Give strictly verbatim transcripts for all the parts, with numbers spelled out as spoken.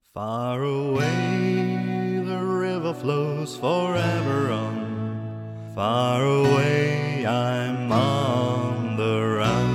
Far away the river flows forever on. Far away I'm on the run.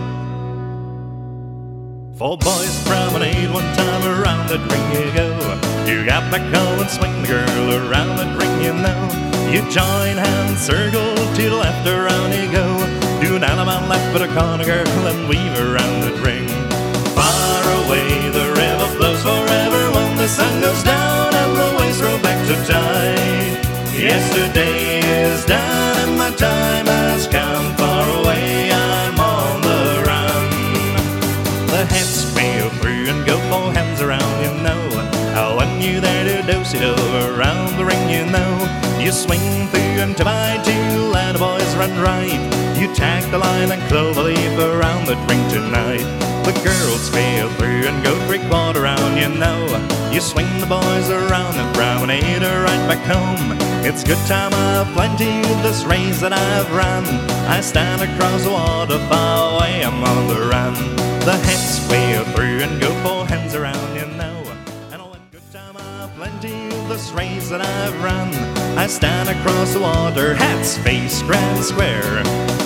Four boys promenade one time around the ring you go. You got back home and swing the girl around the ring you know. You join hands, circle to the left, around you go. Do an Alabama left but a corner girl and weave around the ring. Far away the river flows forever when the sun goes down and the waves roll back to tide. Yesterday is done and my time has come. Far away I'm on the run. The heads feel through and go four hands around, you know. How when you there to do-si-do around the ring, you know. You swing through and divide two, and the boys run right. You tag the line and clover leaf around the ring tonight. The girls feel through and go three-quarter round, you know. You swing the boys around and promenade right back home. It's good time of plenty, this race that I've run. I stand across the water far away, I'm on the run. The heads feel through and go four hands around, you know. And oh, it's good time of plenty, this race that I've run. I stand across the water, hats face grand square.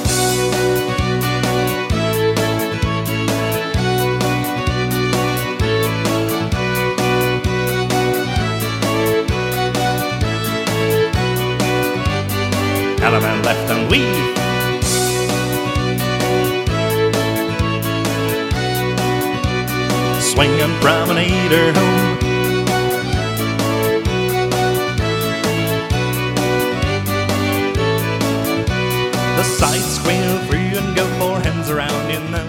Alabama left and weave. Swing and promenade her home. The sides squeal through and go four hands around, you know.